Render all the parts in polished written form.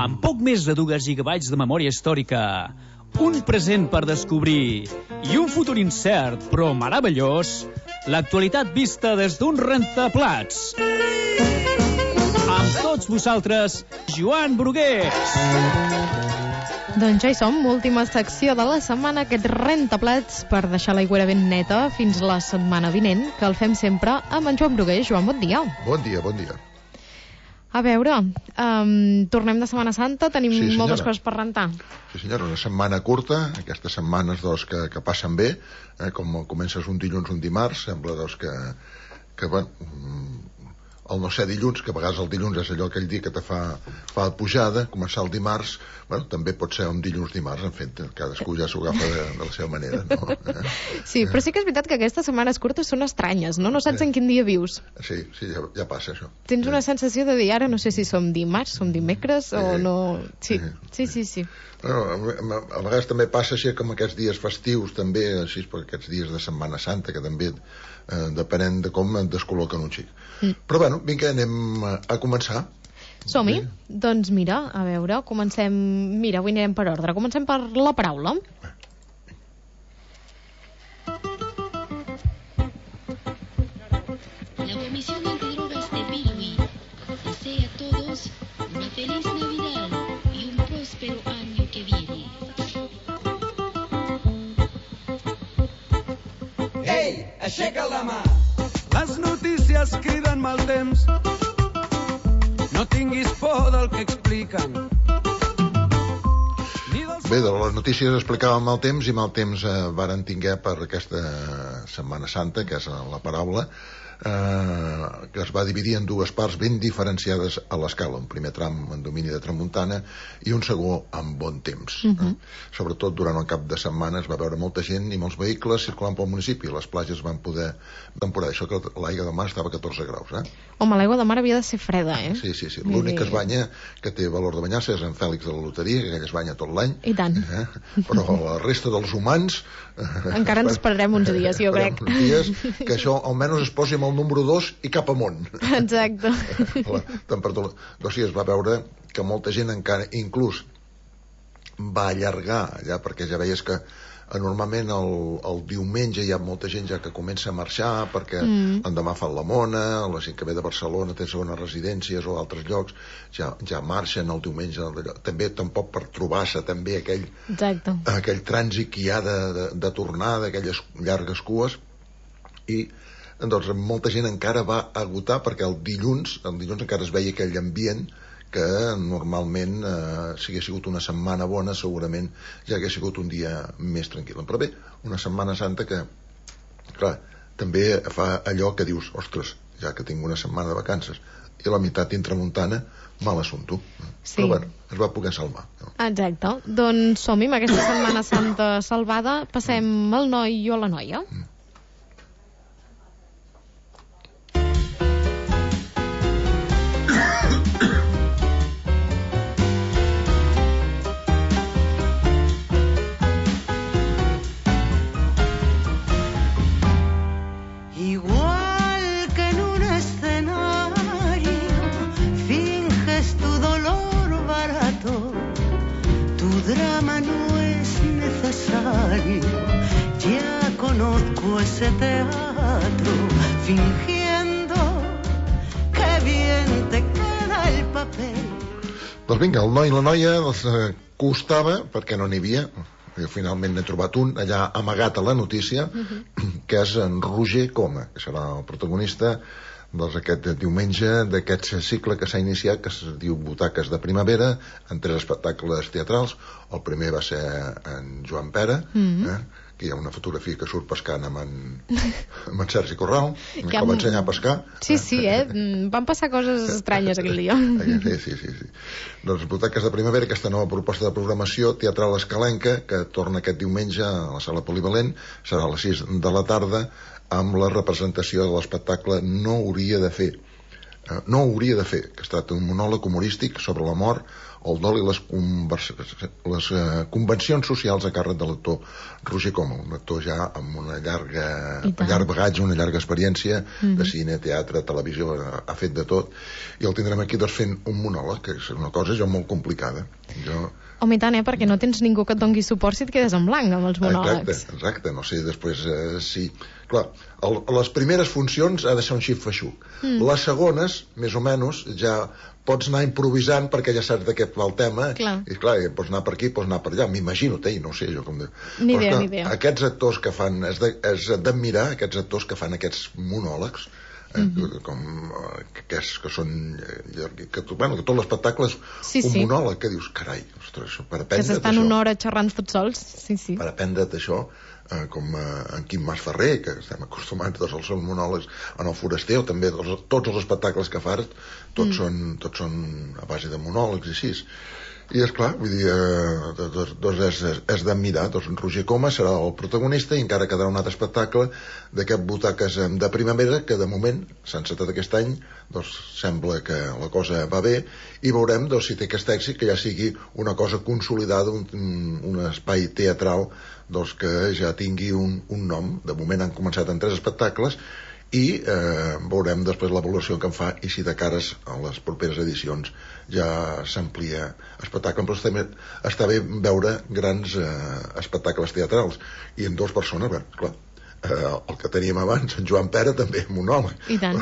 Amb poc més de 2 gigabytes de memòria històrica, un present per descobrir i un futur incert però meravellós, l'actualitat vista des d'un rentaplats. Amb tots vosaltres, Joan Brugués. Doncs ja hi som, última secció de la setmana, aquest rentaplats per deixar l'aigüera ben neta fins la setmana vinent, que el fem sempre amb en Joan Brugués. Joan, bon dia. Bon dia, bon dia. A veure, tornem de Setmana Santa, tenim moltes coses per rentar. Sí, senyora, una setmana curta, aquestes setmanes que passen bé, com comences un dilluns, un dimarts, sembla que bueno, el no ser dilluns, que a vegades el dilluns és allò aquell dia que te fa pujada, començar el dimarts, bueno, també pot ser un dilluns-dimarts, en fet, cadascú ja s'ho agafa de la seva manera, no? Sí, però sí que és veritat que aquestes setmanes curtes són estranyes, no? No saps en quin dia vius. Sí, ja passa això. Tens una sensació de dir, ara no sé si som dimarts, som dimecres o no... Sí. Bueno, a vegades també passa així com aquests dies festius, també, així, per aquests dies de Setmana Santa, que també depenent de com et descol·loquen un xic. Però bueno, vinga, anem a començar. Som-hi? Doncs mira, a veure, comencem... Mira, avui anirem per ordre. Comencem per la paraula. La Comisión Antidrogas de Pilui desea a todos una feliz Navidad y un próspero año que viene. Ei, aixeca la mà! Les notícies criden mal temps. No tinguis por del que expliquen. Bé, de les notícies explicàvem mal temps, i mal temps varen tinguer per aquesta Setmana Santa, que és la paraula, que es va dividir en 2 parts ben diferenciades a l'escala, un primer tram en domini de tramuntana i un segon amb bon temps. Sobretot durant el cap de setmana es va veure molta gent i molts vehicles circulant pel municipi. Les platges van poder temporar. Això que l'aigua de mar estava a 14 graus. Home, l'aigua de mar havia de ser freda, eh? Sí. L'únic que es banya, que té valor de banyar-se, és en Fèlix de la Loteria, que aquell es banya tot l'any. I tant. Però la resta dels humans... Encara ens esperarem uns dies, jo crec. Uns dies, que això almenys es posi amb el número 2 i cap amunt. Exacte. La temperatura. Doncs sí, es va veure que molta gent encara, inclús, va allargar allà, perquè ja veies que normalment el diumenge hi ha molta gent ja que comença a marxar, perquè l'endemà fan la mona, la gent que ve de Barcelona té segones residències o altres llocs, ja marxen el diumenge, també tampoc per trobar-se també aquell trànsit que hi ha de tornar d'aquelles llargues cues. I doncs molta gent encara va agotar, perquè el dilluns encara es veia aquell ambient que normalment, si hagués sigut una setmana bona, segurament ja hagués sigut un dia més tranquil. Però bé, una Setmana Santa que, clar, també fa allò que dius, ostres, ja que tinc una setmana de vacances i la meitat intramuntana, mal assumpto. Sí. Però bueno, es va poder salvar. Exacte. Doncs som-hi amb aquesta Setmana Santa salvada. Passem al noi o a la noia. Ya conozco ese teatro, fingiendo que bien te queda el paper. Doncs vinga, el noi i la noia els costava, perquè no n'hi havia. Jo finalment n'he trobat un allà amagat a la notícia, que és en Roger Coma, que serà el protagonista aquest diumenge d'aquest cicle que s'ha iniciat, que es diu Butaques de Primavera, en 3 espectacles teatrals. El primer va ser en Joan Pera, que hi ha una fotografia que surt pescant amb en Sergi Corral, que va ensenyar a pescar. Sí, van passar coses estranyes aquell dia. Sí. Doncs Butaques de Primavera, aquesta nova proposta de programació teatral escalenca, que torna aquest diumenge a la sala polivalent, serà a les 6 de la tarda, amb la representació de l'espectacle No hauria de fer. no ho hauria de fer, que es tracta d'un monòleg humorístic sobre la mort, el dol i les convencions socials a càrrec de l'actor Roger Coma, un actor ja amb un llarg bagatge, una llarga experiència de cine, teatre, televisió, ha fet de tot, i el tindrem aquí fent un monòleg, que és una cosa ja molt complicada. Home, i tant, perquè no tens ningú que et doni suport si et quedes en blanc amb els monòlegs. Exacte, no sé, després sí. Clar, les primeres funcions ha de ser un xip feixuc. Les segones, més o menys, ja pots anar improvisant perquè ja saps de què va el tema. I clar, pots anar per aquí, pots anar per allà. M'imagino, no sé jo com... Ni idea. Aquests actors que fan, és d'admirar aquests actors que fan aquests monòlegs, que són que tot l'espectacle és un monòleg, que dius, carai, ostres, per aprendre't això, que s'estan una hora xerrant tots sols, per aprendre't això, com en Quim Mas Ferrer, que estem acostumats als seus monòlegs, en el Foraster, o també tots els espectacles que fas, tots són a base de monòlegs i així. I esclar, vull dir, és d'admirar. Roger Coma serà el protagonista i encara quedarà un altre espectacle d'aquest Butaques de primavera, que de moment s'ha encetat aquest any, sembla que la cosa va bé, i veurem si té aquest èxit, que ja sigui una cosa consolidada, un espai teatral que ja tingui un nom. De moment han començat en 3 espectacles i veurem després l'avaluació que en fa i si de cares a les properes edicions ja s'amplia espectacle. Però està bé veure grans espectacles teatrals i en 2 persones, clar, el que teníem abans, en Joan Pera, també monòleg, i tant.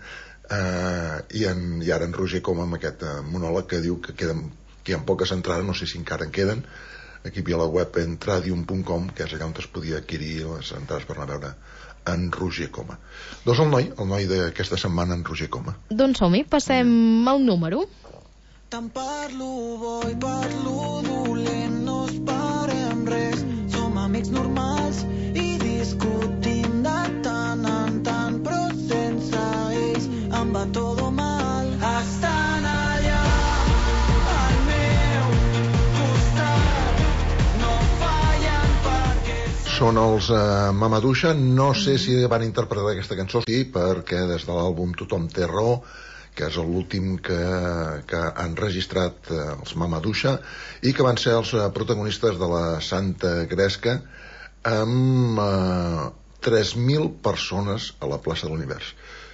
I ara en Roger Coma amb aquest monòleg que diu que hi ha poques entrades, no sé si encara en queden. Aquí hi ha la web entradium.com, que és allà on es podia adquirir les entrades per anar a veure en Roger Coma. El noi d'aquesta setmana, en Roger Coma. Doncs som-hi, passem al número. Tant parlo bo i parlo dolent, no esperem res, som amics normals i discutim de tant en tant, però sense ells em va todo mal. Estan allà al meu costat, no fallen perquè... Són els Mamadouxa. No sé si van interpretar aquesta cançó, sí, perquè des de l'àlbum Tothom té raó, que és l'últim que han registrat els Mamadouxa, i que van ser els protagonistes de la Santa Gresca, amb 3.000 persones a la plaça de l'Univers.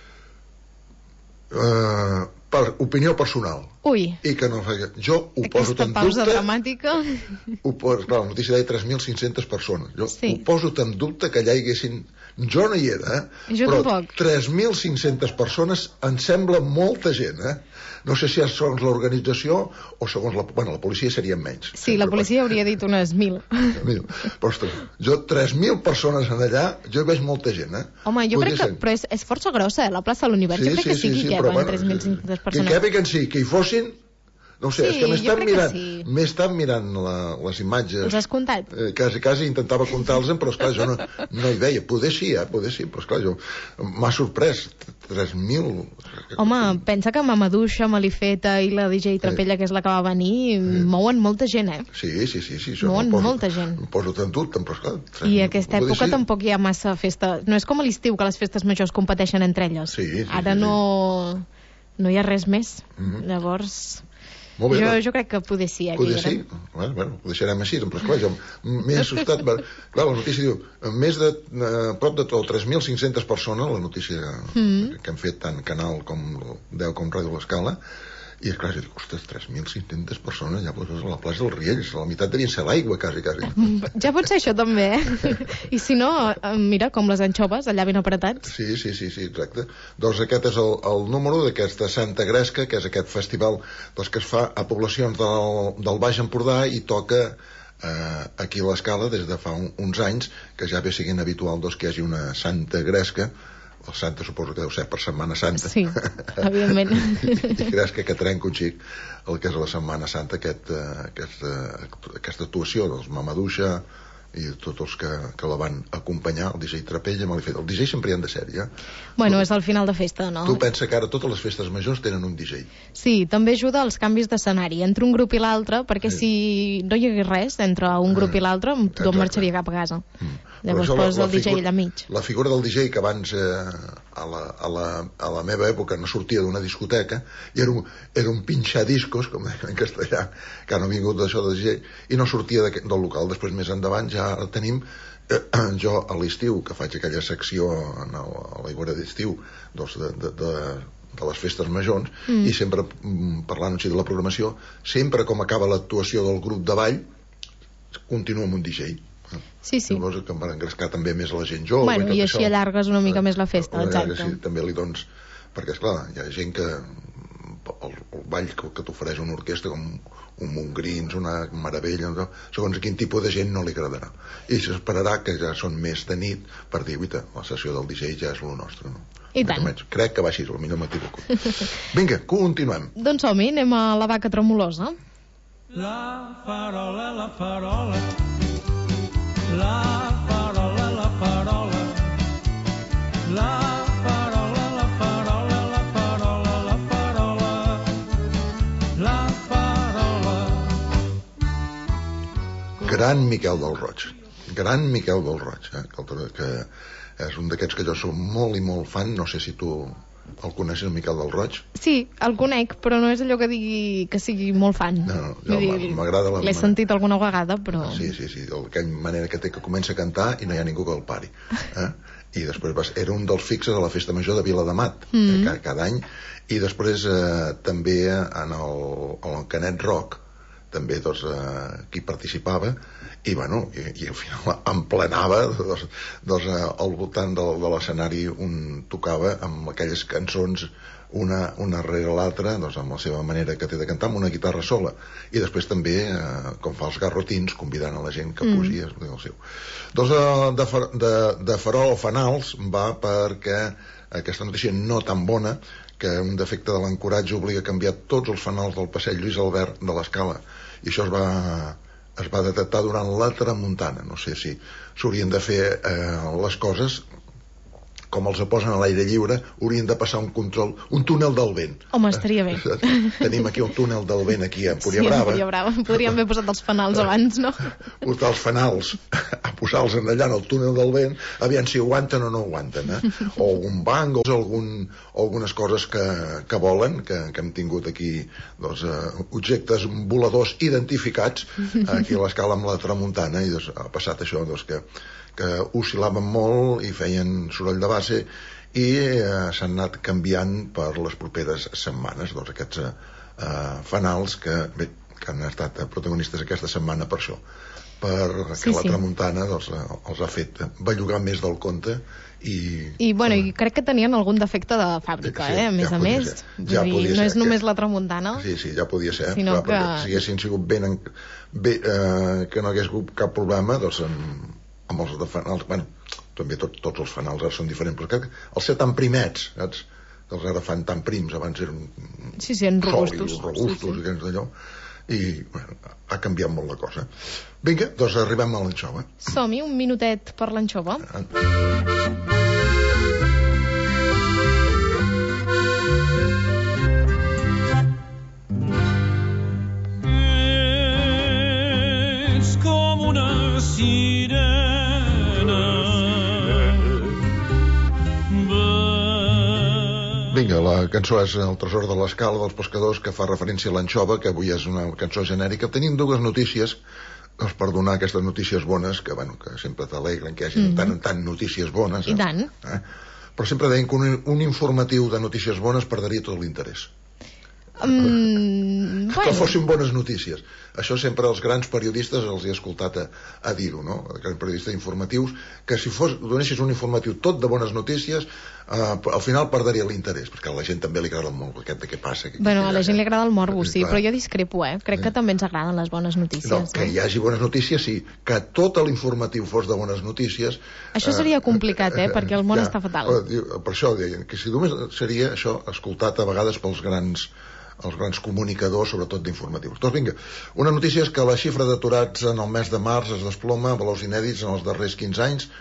Per opinió personal. Ui. I que no, jo ho poso en dubte. Aquesta pausa dramàtica. Clar, la notícia deia 3.500 persones. Jo ho poso en dubte que allà hi haguessin... Jo no hi era, però tampoc. 3.500 persones em sembla molta gent, No sé si és segons l'organització o segons la policia serien menys. Sí, la policia hauria dit unes 1.000. Però, ostres, jo 3.000 persones en allà, jo hi veig molta gent, Home, jo crec que... Però és força grossa, la plaça de l'Univers. Jo crec que sí que hi caben 3.500 persones. Que caben, sí, que hi fossin... No sé, és que m'he estat mirant les imatges. Els has comptat? Quasi intentava comptar-los, però esclar, jo no hi veia. Poder sí, però esclar, m'ha sorprès. 3.000... Home, pensa que Mamadouxa, Malifeta i la DJ Trapella, que és la que va venir, mouen molta gent, Sí. Mouen molta gent. Em poso tant dubte, però esclar... I a aquesta època tampoc hi ha massa festa. No és com a l'estiu, que les festes majors competeixen entre elles. Ara no hi ha res més. Llavors... Jo crec que poder sí. Poder sí? Bueno, ho deixarem així, però esclar, jo m'he assustat. Clar, la notícia diu, més de prop de 3.500 persones, la notícia que han fet tant Canal com 10 com Ràdio L'Escala, i esclar, jo dic, ostres, 3.500 persones ja a la plaça dels Riells, la meitat devien ser l'aigua, quasi. Ja pot ser això també, I si no, mira, com les anxoves, allà ben apretats. Sí, exacte. Doncs aquest és el número d'aquesta Santa Gresca, que és aquest festival que es fa a poblacions del Baix Empordà i toca aquí a l'Escala des de fa uns anys, que ja ve siguent habitual que hi hagi una Santa Gresca. El Santa suposo que deu ser per Setmana Santa. Sí, evidentment. I Gresca que trenca un xic el que és la Setmana Santa, aquesta actuació dels Mamadouxa i tots els que la van acompanyar, el DJ Trapella, Malifeta. El DJ sempre hi han de ser, ja. Bueno, és el final de festa, no? Tu pensa que ara totes les festes majors tenen un DJ. Sí, també ajuda als canvis d'escenari entre un grup i l'altre, perquè si no hi hagués res entre un grup i l'altre, tothom marxaria cap a casa. Llavors poses el DJ allà mig. La figura del DJ, que abans a la meva època no sortia d'una discoteca, i era un pinxadiscos, com deien en castellà, que no ha vingut d'això de DJ, i no sortia del local. Després, més endavant, ja tenim jo a l'estiu, que faig aquella secció a l'Aigüera d'estiu de les festes majors, i sempre parlant així de la programació, sempre com acaba l'actuació del grup de ball continua amb un DJ. Sí. Llavors que em van engrescar també més a la gent jove. Bueno, i així allargues una mica més la festa, exacte. Sí, també li dones, perquè esclar, hi ha gent que el ball que t'ofereix una orquestra com un Montgrins, una Meravella, segons a quin tipus de gent no li agradarà, i s'esperarà que ja són més de nit per dir, uita, la sessió del DJ ja és lo nostre, no? I tant. Crec que va així, potser m'equivoco. Vinga, continuem. Doncs som-hi, anem a la vaca tremolosa. La farola, la farola, la farola, la farola, la farola, la farola, la farola, la farola, la farola. Gran Miquel del Roig, que és un d'aquests que jo soc molt i molt fan. No sé si tu el coneixes, el Miquel del Roig? Sí, el conec, però no és allò que digui que sigui molt fan. No, m'agrada la... L'he sentit alguna vegada, però... Sí, aquella manera que té, que comença a cantar i no hi ha ningú que el pari. I després era un dels fixes a la festa major de Viladamat, cada any, i després també en el Canet Rock, també qui participava, i bueno, i al final emplenava al voltant de l'escenari, un tocava amb aquelles cançons una rere l'altra, amb la seva manera que té de cantar, amb una guitarra sola, i després també, com fa els garrotins, convidant a la gent que pugi el seu. De farol o fanals va perquè aquesta notícia no tan bona, que un defecte de l'ancoratge obliga a canviar tots els fanals del passeig Lluís Albert de l'Escala, i això es va detectar durant la tramuntana. No sé si s'haurien de fer les coses com els posen a l'aire lliure, haurien de passar un control, un túnel del vent. Home, estaria bé. Tenim aquí un túnel del vent aquí a Empúria Brava. Sí, a Empúria Brava. Podríem haver posat els fanals abans, no? Portar els fanals a posar-los allà en el túnel del vent, aviam si aguanten o no aguanten, o un banc, o algunes coses que volen, que hem tingut aquí objectes voladors identificats aquí a l'Escala amb la tramuntana, i ha passat això, que oscil·laven molt i feien soroll de base, i s'han anat canviant per les properes setmanes aquests fanals que han estat protagonistes aquesta setmana per això, perquè la tramuntana els ha fet bellugar més del compte, i crec que tenien algun defecte de fàbrica, a més a més, no és només la tramuntana. Sí, ja podia ser, però perquè si haguessin sigut bé, que no hagués hagut cap problema, amb els de fanals, també tots els fanals ara són diferents, però crec que els ser tan primets, saps? Els ara fan tan prims, abans eren robustos, i d'allò, i ha canviat molt la cosa. Vinga, doncs arribem a l'anxova. Som-hi, un minutet per l'anxova. És com una sirena. Vinga, la cançó és El tresor de l'Escala dels pescadors, que fa referència a l'anxova, que avui és una cançó genèrica. Tenim dues notícies per donar aquestes notícies bones, que sempre t'alegren que hi hagi tant en tant notícies bones. I tant. Però sempre deien que un informatiu de notícies bones perdria tot l'interès. Que fossin bones notícies. Això sempre els grans periodistes els he escoltat a dir-ho, no? Els grans periodistes informatius, que si donessis un informatiu tot de bones notícies, al final perdria l'interès, perquè a la gent també li agrada molt aquest de què passa. A la gent li agrada el morbo, sí, però jo discrepo, crec que també ens agraden les bones notícies. No, que hi hagi bones notícies, sí. Que tot l'informatiu fos de bones notícies... Això seria complicat, perquè el món està fatal. Per això deien que si només seria això escoltat a vegades pels grans comunicadors, sobretot d'informatius. Doncs vinga, una notícia és que la xifra d'aturats en el mes de març es desploma a valors inèdits en els darrers 15 anys.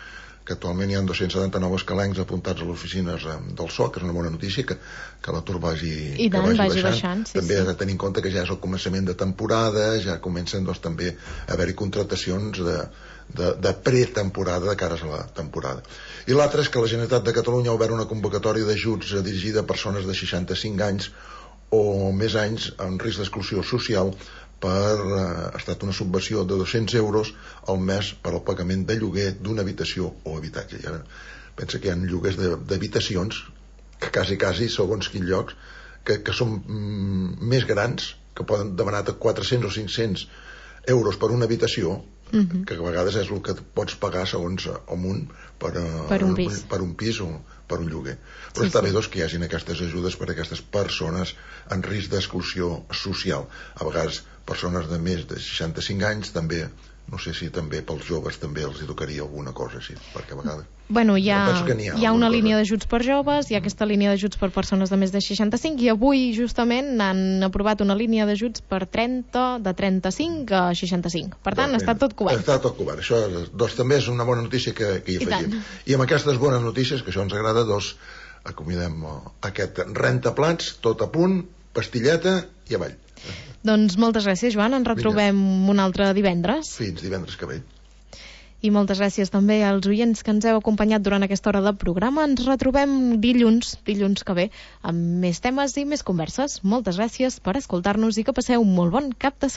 que actualment hi ha 279 escalencs apuntats a les oficines del SOC, que és una bona notícia, que l'atur vagi baixant. També ha de tenir en compte que ja és el començament de temporada, ja comencen doncs, també a haver-hi contractacions de pretemporada de cares a la temporada. I l'altre és que la Generalitat de Catalunya ha obert una convocatòria d'ajuts dirigida a persones de 65 anys o més anys en risc d'exclusió social ha estat una subvenció de 200 euros al mes per al pagament de lloguer d'una habitació o habitatge. I ara pensa que hi ha lloguers d'habitacions que quasi, segons quins llocs, que són més grans, que poden demanar 400 o 500 euros per una habitació, que a vegades és el que pots pagar segons Amunt per un pis o per un lloguer. Però està bé que hi hagin aquestes ajudes per a aquestes persones en risc d'exclusió social. A vegades persones de més de 65 anys també, no sé si també pels joves també els hi tocaria alguna cosa així, perquè a vegades... Bueno, hi ha una línia d'ajuts per joves, hi ha aquesta línia d'ajuts per persones de més de 65 i avui justament han aprovat una línia d'ajuts per de 35 a 65. Per tant, està tot cobert. Està tot cobert. Això també és una bona notícia que hi afegim. I amb aquestes bones notícies, que això ens agrada, acomidem aquest rentaplats, tot a punt, pastilleta i avall. Doncs moltes gràcies, Joan. Ens retrobem un altre divendres. Fins divendres que ve. I moltes gràcies també als oients que ens heu acompanyat durant aquesta hora de programa. Ens retrobem dilluns que ve, amb més temes i més converses. Moltes gràcies per escoltar-nos i que passeu un molt bon cap de setmana.